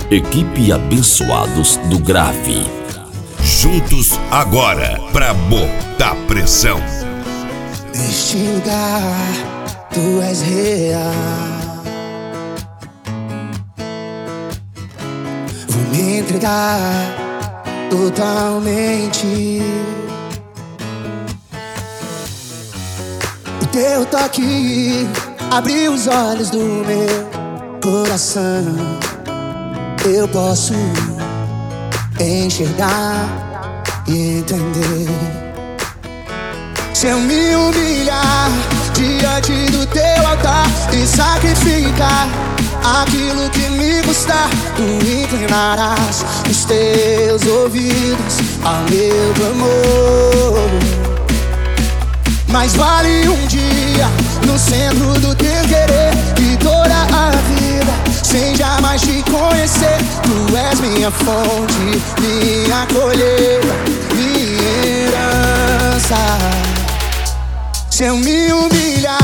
Equipe Abençoados do Grave. Juntos agora pra botar pressão. Neste lugar, tu és real. Vou me entregar totalmente. O teu toque abriu os olhos do meu coração. Eu posso enxergar e entender. Se eu me humilhar diante do teu altar e sacrificar aquilo que me custar, tu inclinarás os teus ouvidos ao meu clamor. Mas vale um dia no centro do teu querer e toda a vida sem jamais te conhecer. Tu és minha fonte, minha colheita, minha herança. Se eu me humilhar,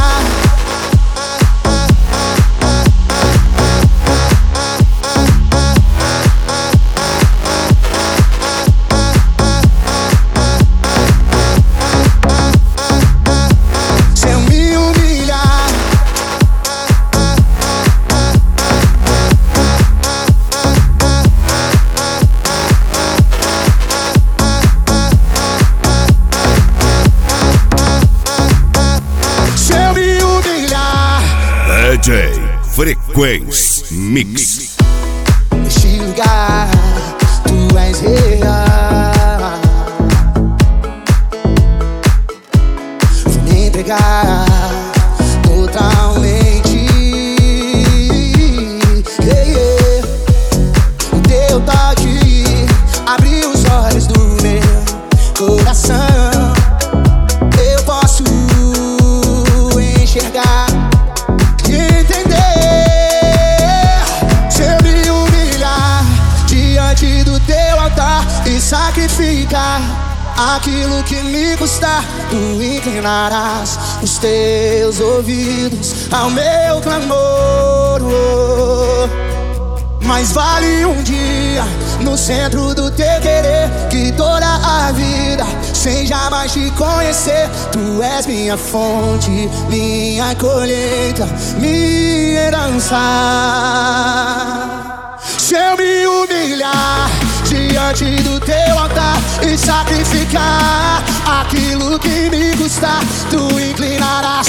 DJ Frequência Mix. neste lugar, tu és real. Vou me entregar totalmente. O teu toque abriu os olhos do meu coração. Eu posso enxergar, e sacrificar aquilo que me custar, tu inclinarás os teus ouvidos ao meu clamor. Mas vale um dia no centro do teu querer que toda a vida sem jamais te conhecer. Tu és minha fonte, minha colheita, minha herança. Se eu me humilhar diante do teu altar e sacrificar aquilo que me custar, tu inclinarás